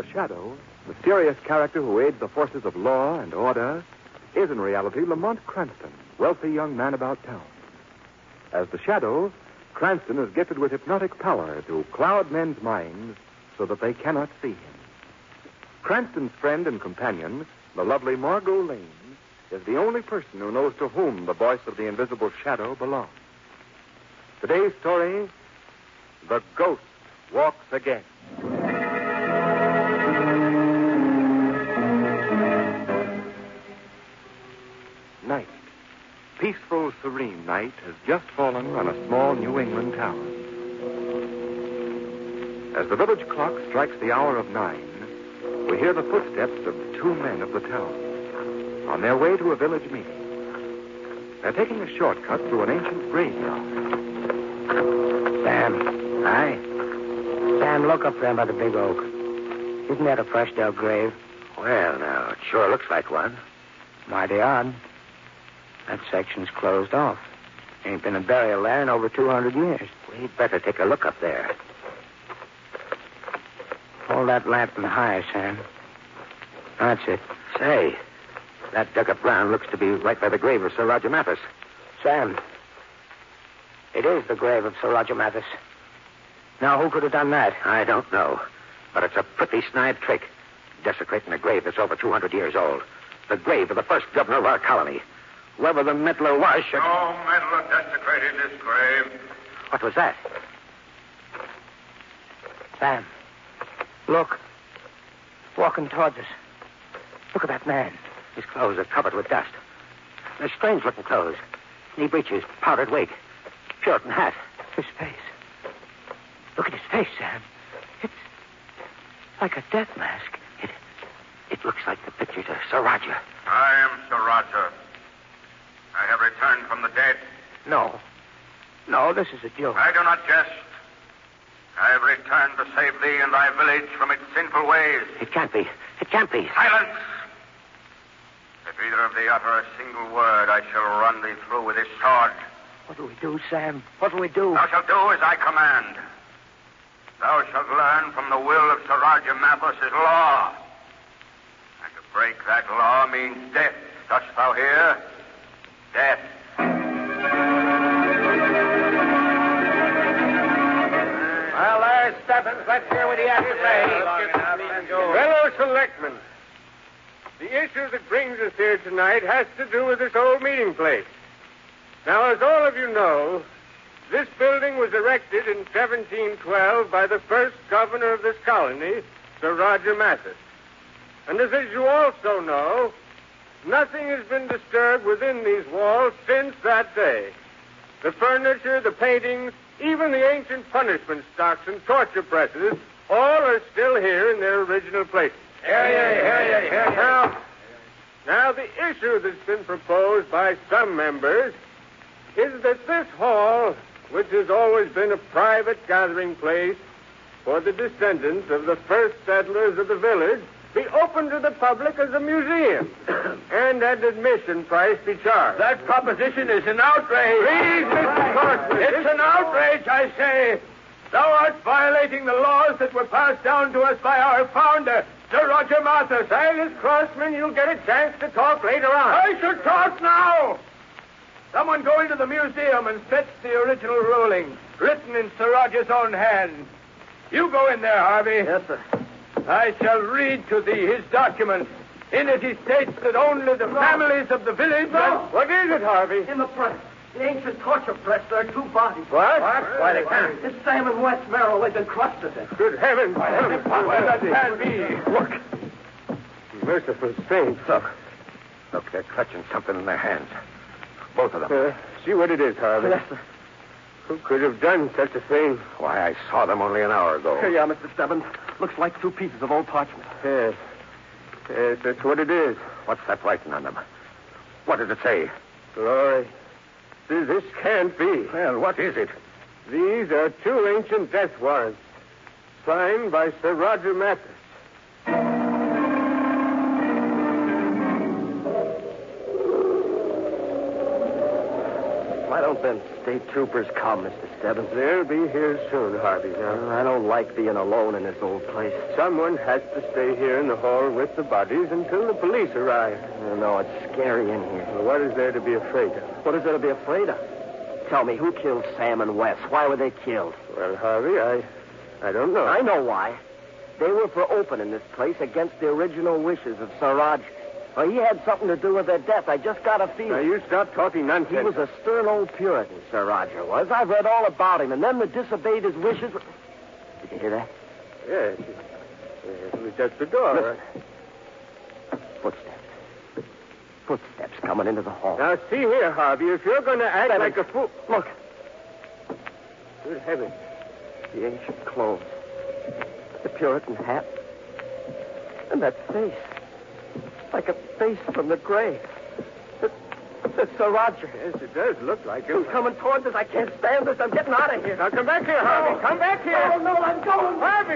The Shadow, mysterious character who aids the forces of law and order, is in reality Lamont Cranston, wealthy young man about town. As the Shadow, Cranston is gifted with hypnotic power to cloud men's minds so that they cannot see him. Cranston's friend and companion, the lovely Margot Lane, is the only person who knows to whom the voice of the invisible Shadow belongs. Today's story, The Ghost Walks Again. Night. Peaceful, serene night has just fallen on a small New England town. As the village clock strikes the hour of 9, we hear the footsteps of two men of the town on their way to a village meeting. They're taking a shortcut through an ancient graveyard. Sam. Aye? Sam, look up there by the big oak. Isn't that a fresh dug grave? Well, now, it sure looks like one. Mighty odd. That section's closed off. Ain't been a burial there in over 200 years. We'd better take a look up there. Hold that lantern higher, Sam. That's it. Say, that dug-up ground looks to be right by the grave of Sir Roger Mathis. Sam, it is the grave of Sir Roger Mathis. Now, who could have done that? I don't know, but it's a pretty snide trick, desecrating a grave that's over 200 years old. The grave of the first governor of our colony. Whoever the meddler was should... No meddler desecrated this grave. What was that? Sam, look. Walking towards us. Look at that man. His clothes are covered with dust. They're strange-looking clothes. Knee breeches, powdered wig, shirt and hat. His face. Look at his face, Sam. It's like a death mask. It looks like the picture to Sir Roger. I am Sir Roger. I have returned from the dead. No. No, this is a joke. I do not jest. I have returned to save thee and thy village from its sinful ways. It can't be. It can't be. Silence! If either of thee utter a single word, I shall run thee through with this sword. What do we do, Sam? What do we do? Thou shalt do as I command. Thou shalt learn from the will of Sir Roger Mathis' law. And to break that law means death. Dost thou hear? Death. Well, there's Stebbins. Let's hear what he has to say. Fellow selectmen, the issue that brings us here tonight has to do with this old meeting place. Now, as all of you know, this building was erected in 1712 by the first governor of this colony, Sir Roger Mathis. And as you also know, nothing has been disturbed within these walls since that day. The furniture, the paintings, even the ancient punishment stocks and torture presses, all are still here in their original places. Now, the issue that's been proposed by some members is that this hall, which has always been a private gathering place for the descendants of the first settlers of the village, be open to the public as a museum, and an admission price be charged. That proposition is an outrage. Please, Mr. Crossman. It's an outrage, I say. Thou art violating the laws that were passed down to us by our founder, Sir Roger Mathis. Silas Crossman, you'll get a chance to talk later on. I should talk now. Someone go into the museum and fetch the original ruling, written in Sir Roger's own hand. You go in there, Harvey. Yes, sir. I shall read to thee his document. In it he states that only the families of the village... No. What is it, Harvey? In the press. The ancient torture press, there are two bodies. What? Why, they can't. It's Sam and Wes Merrill. They've been crushed to death. Good heavens. That can't be. Look. Merciful saints. Look, they're clutching something in their hands. Both of them. See what it is, Harvey. Yes, sir. Who could have done such a thing? Why, I saw them only an hour ago. Here you are, Mr. Stebbins. Looks like two pieces of old parchment. Yes. Yes, that's what it is. What's that writing on them? What does it say? Glory. This can't be. Well, what is it? These are two ancient death warrants, signed by Sir Roger Mathis. Why don't them state troopers come, Mr. Stebbins? They'll be here soon, Harvey. Now, I don't like being alone in this old place. someone has to stay here in the hall with the bodies until the police arrive. No, it's scary in here. Well, what is there to be afraid of? What is there to be afraid of? Tell me, who killed Sam and Wes? Why were they killed? Well, Harvey, I don't know. I know why. They were for opening this place against the original wishes of Siraj. Well, he had something to do with their death. I just got a Now, feeling. you stop talking nonsense. He was a stern old Puritan, Sir Roger was. I've read all about him, and them that disobeyed his wishes... Did you hear that? Yes. It was just the door. Listen. Footsteps. Footsteps coming into the hall. Now, see here, Harvey. If you're going to act Stebbins. like a fool... Look, Good heavens. the ancient clothes. The Puritan hat. And that face. Like a face from the grave. It's Sir Roger. Yes, it does look like He's him. coming towards us. I can't stand this. I'm getting out of here. Now, come back here, Harvey. Come back here. Oh, no, I'm going.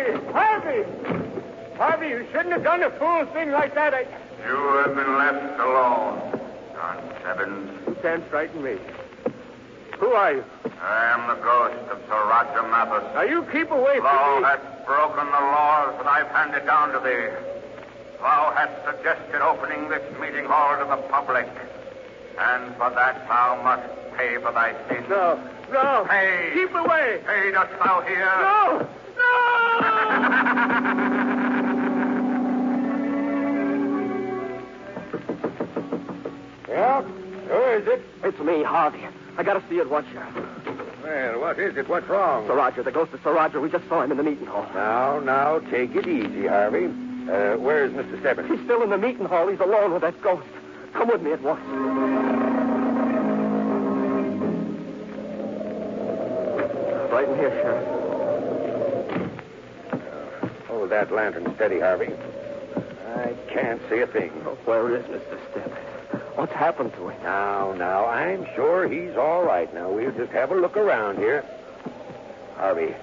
Harvey, you shouldn't have done a fool thing like that. You have been left alone, John Stebbins. You can't frighten me. Who are you? I am the ghost of Sir Roger Mathis. Now, you keep away Thou from me. hast broken the laws that I've handed down to thee. Thou hast suggested opening this meeting hall to the public. And for that thou must pay for thy sins. No. Pay. Keep away. Pay, dost thou hear? No. Yeah? Who is it? It's me, Harvey. I gotta see you at once, Sheriff. Well, what is it? What's wrong? Sir Roger, the ghost of Sir Roger. We just saw him in the meeting hall. Now, take it easy, Harvey. Where's Mr. Stebbins? He's still in the meeting hall. He's alone with that ghost. Come with me at once. Right in here, Sheriff. Hold that lantern steady, Harvey. I can't see a thing. Oh, where is Mr. Stebbins? What's happened to him? Now, I'm sure he's all right. Now, we'll just have a look around here. Harvey.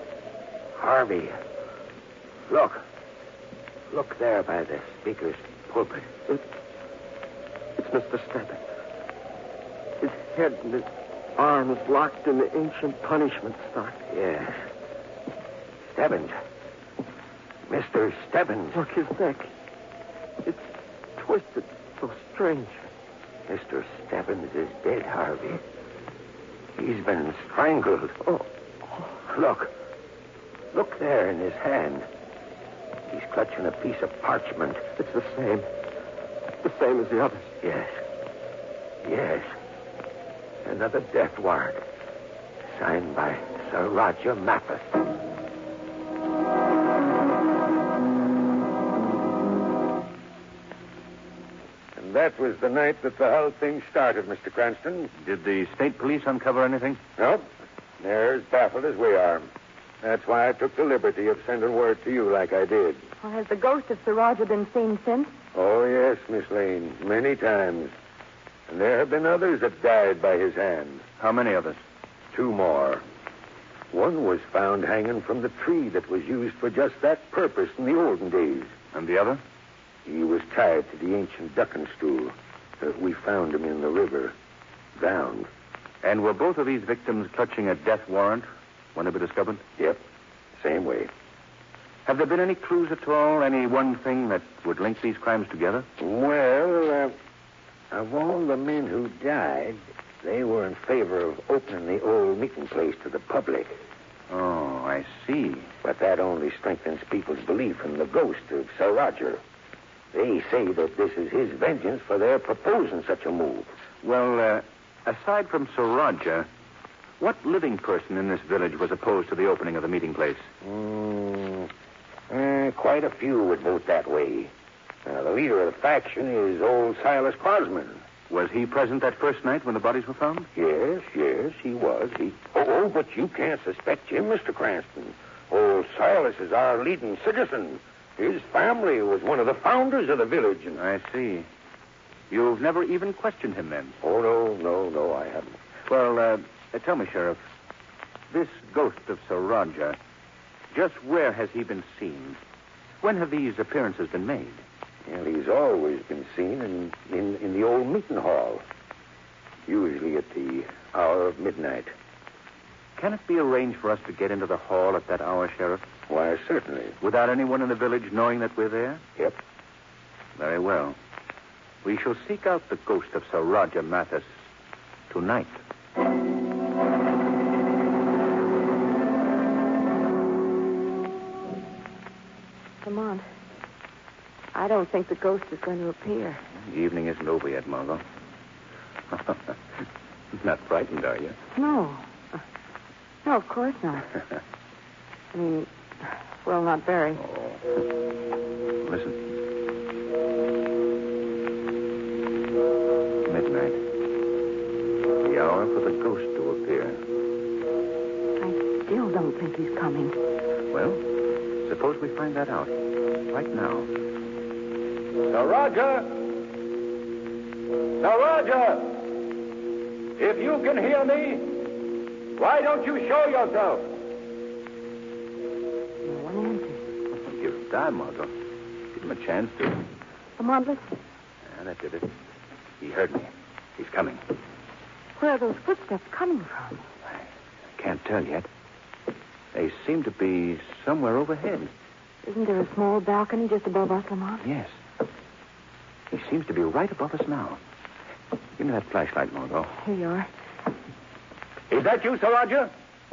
Look. Look there by the speaker's pulpit. It's Mr. Stebbins. His head and his arms locked in the ancient punishment stock. Yes. Stebbins. Mr. Stebbins. Look, his neck. It's twisted so strange. Mr. Stebbins is dead, Harvey. He's been strangled. Oh. Look. Look there in his hand. He's clutching a piece of parchment. It's the same. The same as the others. Yes. Another death warrant. Signed by Sir Roger Mathis. And that was the night that the whole thing started, Mr. Cranston. Did the state police uncover anything? Nope. They're as baffled as we are. That's why I took the liberty of sending word to you like I did. Well, has the ghost of Sir Roger been seen since? Oh, yes, Miss Lane. Many times. And there have been others that died by his hand. How many others? 2 more. One was found hanging from the tree that was used for just that purpose in the olden days. And the other? He was tied to the ancient ducking stool. We found him in the river, drowned. And were both of these victims clutching a death warrant when they were discovered? Yep, same way. Have there been any clues at all? Any one thing that would link these crimes together? Well, of all the men who died, they were in favor of opening the old meeting place to the public. Oh, I see. But that only strengthens people's belief in the ghost of Sir Roger. They say that this is his vengeance for their proposing such a move. Well, aside from Sir Roger, what living person in this village was opposed to the opening of the meeting place? Quite a few would vote that way. The leader of the faction is old Silas Crosman. Was he present that first night when the bodies were found? Yes, he was. Oh, but you can't suspect him, Mr. Cranston. Old Silas is our leading citizen. His family was one of the founders of the village. And... I see. You've never even questioned him, then? Oh, no, I haven't. Well, tell me, Sheriff, this ghost of Sir Roger, just where has he been seen? When have these appearances been made? Well, he's always been seen in the old meeting hall. Usually at the hour of midnight. Can it be arranged for us to get into the hall at that hour, Sheriff? Why, certainly. Without anyone in the village knowing that we're there? Yep. Very well. We shall seek out the ghost of Sir Roger Mathis tonight. Lamont, I don't think the ghost is going to appear. The evening isn't over yet, Margot. Not frightened, are you? No. No, of course not. I mean, well, not very. Listen. Midnight. The hour for the ghost to appear. I still don't think he's coming. Well, suppose we find that out right now. Sir Roger! Sir Roger! If you can hear me, why don't you show yourself? No one answers. Give him time, Margot. Give him a chance to... Lamont, listen. Yeah, that did it. He heard me. He's coming. Where are those footsteps coming from? I can't tell yet. They seem to be somewhere overhead. Isn't there a small balcony just above us, Lamont? Yes. He seems to be right above us now. Give me that flashlight, Margot. Here you are. Is that you, Sir Roger?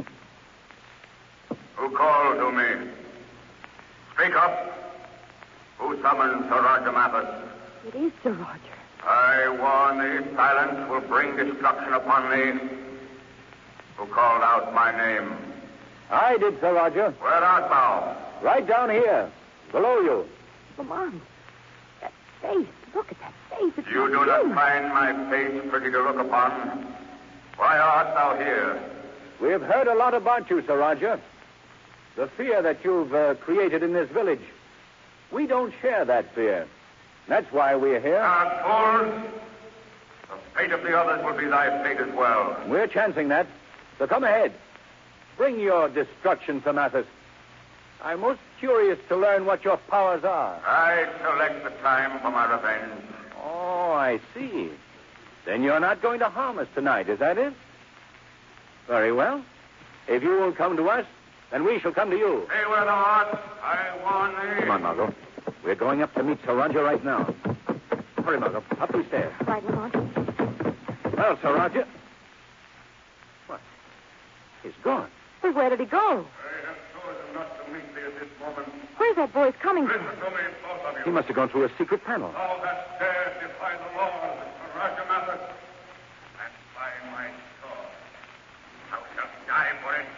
Who called to me? Speak up. Who summoned Sir Roger Mathis? It is Sir Roger. I warn thee, silence will bring destruction upon thee. Who called out my name? I did, Sir Roger. Where art thou? Right down here, below you. Lamont, that face. Look at that face. It's You do not find my face pretty to look upon. Why art thou here? We have heard a lot about you, Sir Roger. The fear that you've created in this village. We don't share that fear. That's why we're here. Fools! The fate of the others will be thy fate as well. We're chancing that. So come ahead. Bring your destruction, Sir Mathis. I'm most curious to learn what your powers are. I select the time for my revenge. Oh, I see. Then you're not going to harm us tonight, is that it? Very well. If you will come to us, then we shall come to you. Stay where thou art. I warn thee. Come on, Margot. We're going up to meet Sir Roger right now. Hurry, Margot. Up these stairs. Right, Lamont. Well, Sir Roger. What? He's gone. But where did he go? I have chosen not to meet thee at this moment. Where's that voice coming from? Listen to me, both of you. He must have gone through a secret panel. Thou that dares defy the laws of Sir Roger Mathis, and by my sword, thou shalt die for it.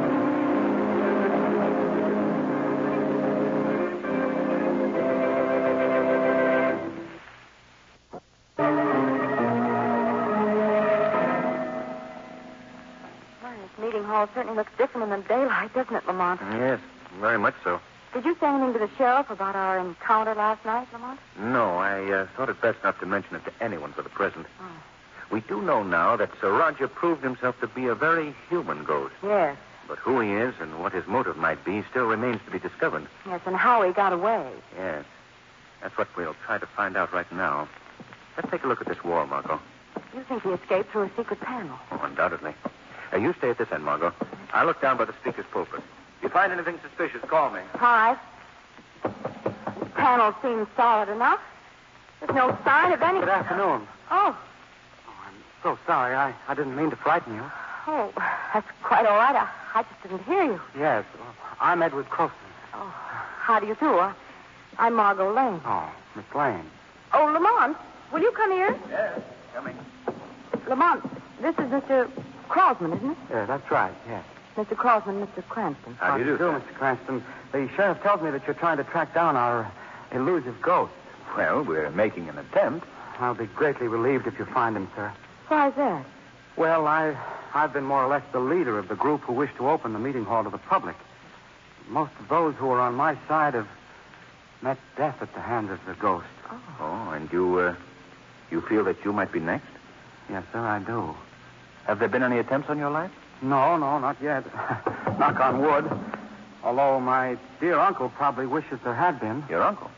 Meeting hall certainly looks different in the daylight, doesn't it, Lamont? Yes, very much so. Did you say anything to the sheriff about our encounter last night, Lamont? No, I thought it best not to mention it to anyone for the present. Oh. We do know now that Sir Roger proved himself to be a very human ghost. Yes. But who he is and what his motive might be still remains to be discovered. Yes, and how he got away. Yes. That's what we'll try to find out right now. Let's take a look at this wall, Margot. You think he escaped through a secret panel? Oh, undoubtedly. You stay at this end, Margot. I'll look down by the speaker's pulpit. If you find anything suspicious, call me. All right. The panel seems solid enough. There's no sign of any... Good afternoon. Oh. I'm so sorry. I didn't mean to frighten you. Oh, that's quite all right. I just didn't hear you. Yes. I'm Edward Croston. Oh, how do you do? I'm Margot Lane. Oh, Miss Lane. Oh, Lamont, will you come here? Yes, coming. Lamont, this is Mr. Crosman, isn't it? Yeah, that's right, yes. Mr. Crosman, Mr. Cranston. How do you do, sir? Mr. Cranston? The sheriff tells me that you're trying to track down our elusive ghost. Well, we're making an attempt. I'll be greatly relieved if you find him, sir. Why is that? Well, I've been more or less the leader of the group who wish to open the meeting hall to the public. Most of those who are on my side have met death at the hands of the ghost. Oh, and you feel that you might be next? Yes, sir, I do. Have there been any attempts on your life? No, not yet. Knock on wood. Although my dear uncle probably wishes there had been. Your uncle?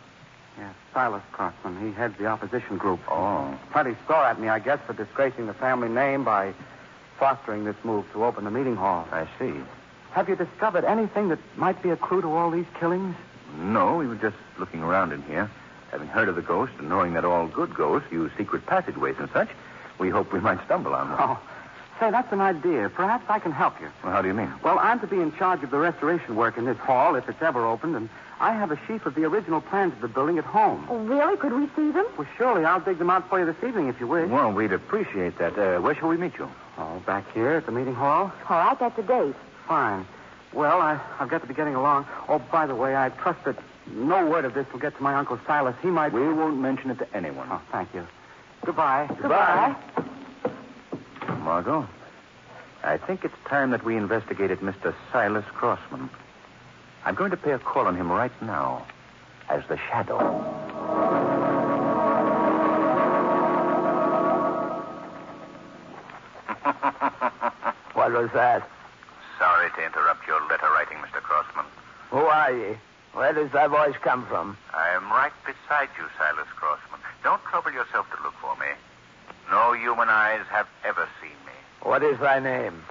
Yes, Silas Crossman. He heads the opposition group. Oh. Plenty sore at me, I guess, for disgracing the family name by fostering this move to open the meeting hall. I see. Have you discovered anything that might be a clue to all these killings? No, we were just looking around in here. Having heard of the ghost and knowing that all good ghosts use secret passageways and such, we hoped we might stumble on one. Oh, say, that's an idea. Perhaps I can help you. Well, how do you mean? Well, I'm to be in charge of the restoration work in this hall if it's ever opened, and I have a sheaf of the original plans of the building at home. Oh, really? Could we see them? Well, surely I'll dig them out for you this evening if you wish. Well, we'd appreciate that. Where shall we meet you? Oh, back here at the meeting hall? All right, that's a date. Fine. Well, I've got to be getting along. Oh, by the way, I trust that no word of this will get to my Uncle Silas. He might... We won't mention it to anyone. Oh, thank you. Goodbye. Goodbye. Margot, I think it's time that we investigated Mr. Silas Crossman. I'm going to pay a call on him right now as the Shadow. What was that? Sorry to interrupt your letter writing, Mr. Crossman. Who are ye? Where does that voice come from? I am right beside you, Silas Crossman. Don't trouble yourself to look for me. No human eyes have ever seen me. What is thy name?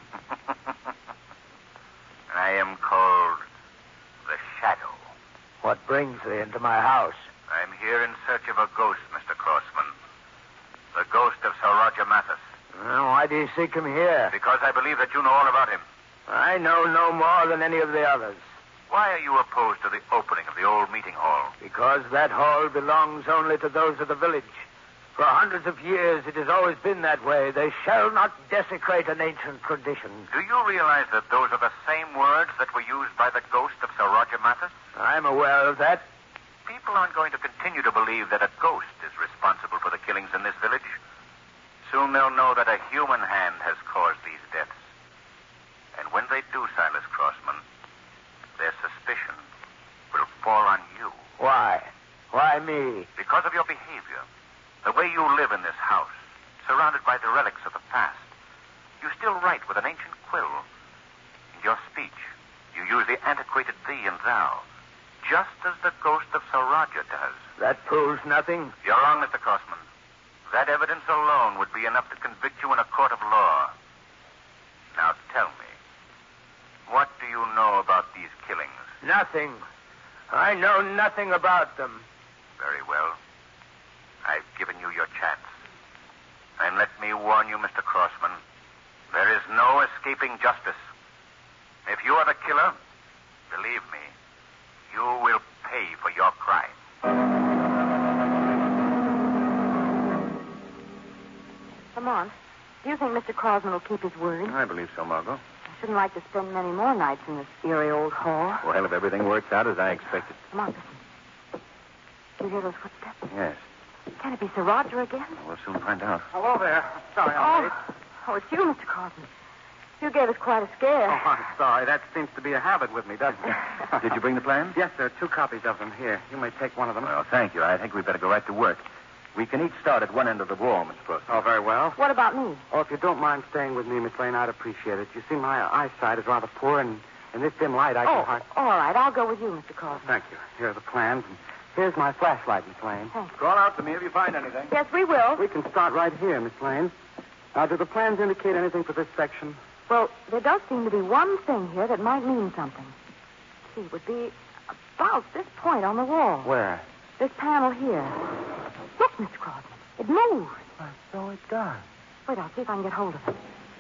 I am called the Shadow. What brings thee into my house? I'm here in search of a ghost, Mr. Crossman. The ghost of Sir Roger Mathis. Why do you seek him here? Because I believe that you know all about him. I know no more than any of the others. Why are you opposed to the opening of the old meeting hall? Because that hall belongs only to those of the village. For hundreds of years, it has always been that way. They shall not desecrate an ancient tradition. Do you realize that those are the same words that were used by the ghost of Sir Roger Mathis? I'm aware of that. People aren't going to continue to believe that a ghost is responsible for the killings in this village. Soon they'll know that a human hand has caused these deaths. And when they do, Silas Crossman, their suspicion will fall on you. Why? Why me? Because of your behavior. The way you live in this house, surrounded by the relics of the past. You still write with an ancient quill. In your speech, you use the antiquated thee and thou, just as the ghost of Sir Roger does. That proves nothing. You're wrong, Mr. Crossman. That evidence alone would be enough to convict you in a court of law. Now tell me, what do you know about these killings? Nothing. I know nothing about them. Very well. I've given you your chance. And let me warn you, Mr. Crossman, there is no escaping justice. If you are the killer, believe me, you will pay for your crime. Lamont, do you think Mr. Crossman will keep his word? I believe so, Margot. I shouldn't like to spend many more nights in this eerie old hall. Well, if everything works out as I expected. Lamont, listen. Do you hear those footsteps? Yes. Can it be Sir Roger again? We'll soon find out. Hello there. Sorry, I'm late. Oh, it's you, Mr. Crossman. You gave us quite a scare. Oh, I'm sorry. That seems to be a habit with me, doesn't it? Did you bring the plans? Yes, there are 2 copies of them here. You may take one of them. Well, thank you. I think we'd better go right to work. We can each start at one end of the wall, Mr. Crossman. Oh, very well. What about me? Oh, if you don't mind staying with me, Miss Lane, I'd appreciate it. You see, my eyesight is rather poor, and in this dim light, I can hardly... all right. I'll go with you, Mr. Crossman. Thank you. Here are the plans, and here's my flashlight, Miss Lane. Thanks. Call out to me if you find anything. Yes, we will. We can start right here, Miss Lane. Now, do the plans indicate anything for this section? Well, there does seem to be one thing here that might mean something. See, it would be about this point on the wall. Where? This panel here. Look, Mr. Crossman. It moves. Why, so it does. Wait, I'll see if I can get hold of it.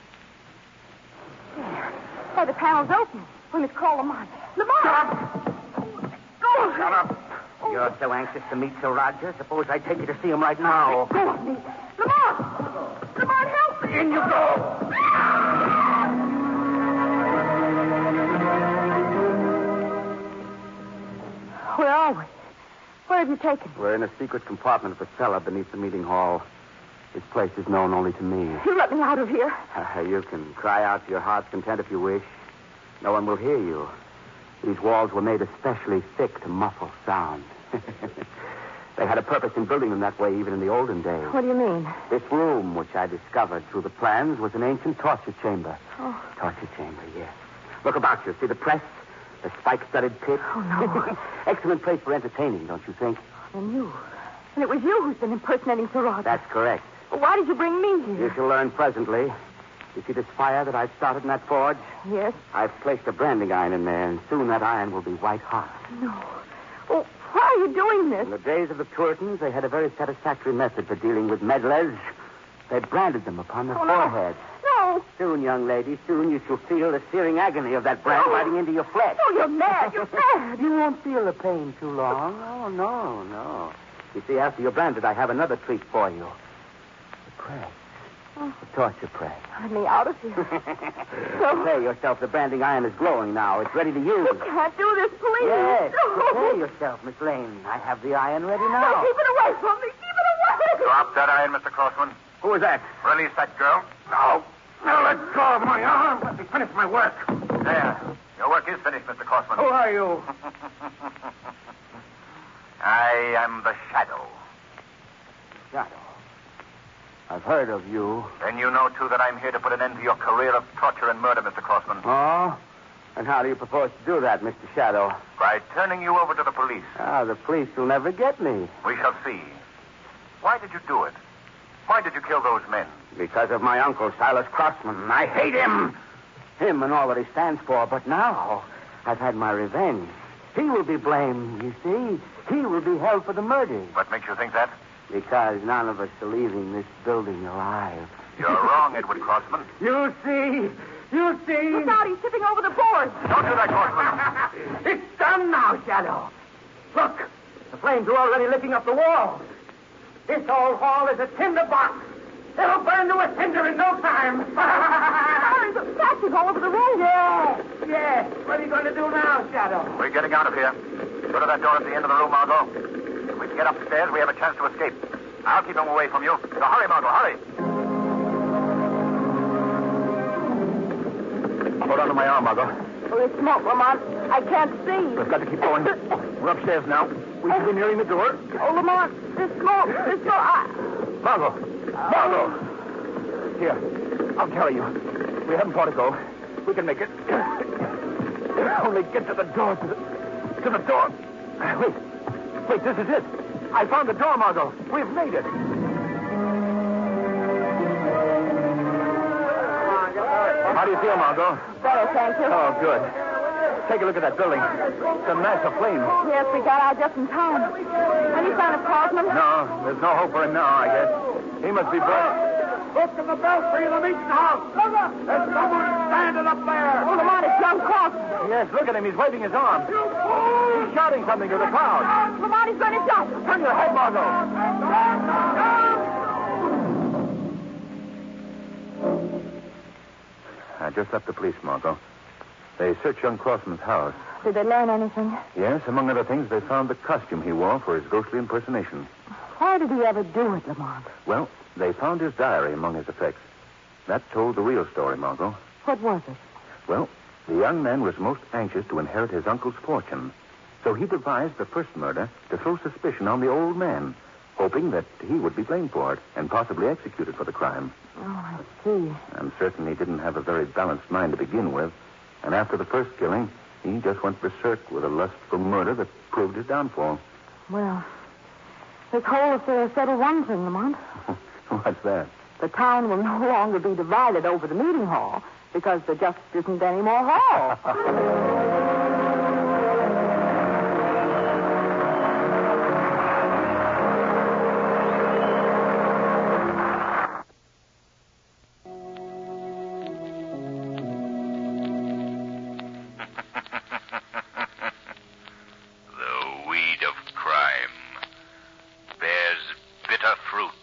There. Hey, the panel's open. We must call Lamont. Lamont! Shut up! Go! Shut up! You're so anxious to meet Sir Roger. Suppose I take you to see him right now. Go with me. Lamont! Lamont, help me! In you go! Where are we? Where have you taken me? We're in a secret compartment of the cellar beneath the meeting hall. This place is known only to me. You let me out of here. You can cry out to your heart's content if you wish. No one will hear you. These walls were made especially thick to muffle sound. They had a purpose in building them that way even in the olden days. What do you mean? This room, which I discovered through the plans, was an ancient torture chamber. Oh. Torture chamber, yes. Look about you. See the press? The spike-studded pit? Oh, no. Excellent place for entertaining, don't you think? And you. And it was you who's been impersonating Sir Roger. That's correct. Well, why did you bring me here? You shall learn presently. You see this fire that I've started in that forge? Yes. I've placed a branding iron in there, and soon that iron will be white hot. No. Oh, why are you doing this? In the days of the Puritans, they had a very satisfactory method for dealing with meddlers. They branded them upon their foreheads. No. Soon, young lady, soon you shall feel the searing agony of that brand biting into your flesh. Oh, you're mad. You're mad. You won't feel the pain too long. Oh, no. You see, after you're branded, I have another treat for you. The press. The torture press. Let me out of here. Prepare yourself. The branding iron is glowing now. It's ready to use. You can't do this, please. Yes. No. Prepare yourself, Miss Lane. I have the iron ready now. Keep it away from me. Keep it away. Drop that iron, Mr. Crossman. Who was that? Release that girl. No, let go of my arm. Let me finish my work. There. Your work is finished, Mr. Crossman. Who are you? I am the Shadow. Shadow. I've heard of you. Then you know, too, that I'm here to put an end to your career of torture and murder, Mr. Crossman. Oh? And how do you propose to do that, Mr. Shadow? By turning you over to the police. The police will never get me. We shall see. Why did you do it? Why did you kill those men? Because of my uncle, Silas Crossman. I hate him. Him and all that he stands for. But now, I've had my revenge. He will be blamed, you see. He will be held for the murder. What makes you think that? Because none of us are leaving this building alive. You're wrong, Edward Crossman. You see? Look out, he's tipping over the board. Don't do that, Crossman. It's done now, Shadow. Look, the flames are already licking up the walls. This old hall is a tinder box. It'll burn to a cinder in no time. There's a matches all over the room. Yes. What are you going to do now, Shadow? We're getting out of here. Go to that door at the end of the room, Margot. If we can get upstairs, we have a chance to escape. I'll keep him away from you. So hurry, Margot, hurry. Hold on to my arm, Margot. Oh, there's smoke, Lamont. I can't see. We've got to keep going. We're upstairs now. We should be nearing the door. Oh, Lamont, there's smoke. Margot! Here, I'll carry you. We haven't far to go. We can make it. Only get to the door. To the door. Wait, this is it. I found the door, Margot. We've made it. How do you feel, Margot? Better, thank you. Oh, good. Take a look at that building. It's a mass of flames. Yes, we got out just in time. Any sign of Crossman? No, there's no hope for him now, I guess. He must be burned. Look in the belfry of the meeting house. There's someone standing up there. Oh, Lamont, it's young Crossman. Yes, look at him. He's waving his arm. He's shouting something to the crowd. Lamont, he's going to jump. Turn your head, Margot. I just left the police, Margot. They searched young Crossman's house. Did they learn anything? Yes, among other things, they found the costume he wore for his ghostly impersonation. Why did he ever do it, Lamont? Well, they found his diary among his effects. That told the real story, Margot. What was it? Well, the young man was most anxious to inherit his uncle's fortune. So he devised the first murder to throw suspicion on the old man, hoping that he would be blamed for it and possibly executed for the crime. Oh, I see. I'm certain he didn't have a very balanced mind to begin with. And after the first killing, he just went berserk with a lust for murder that proved his downfall. Well, this whole affair settled one thing, Lamont. What's that? The town will no longer be divided over the meeting hall because there just isn't any more hall. The weed of crime bears bitter fruit.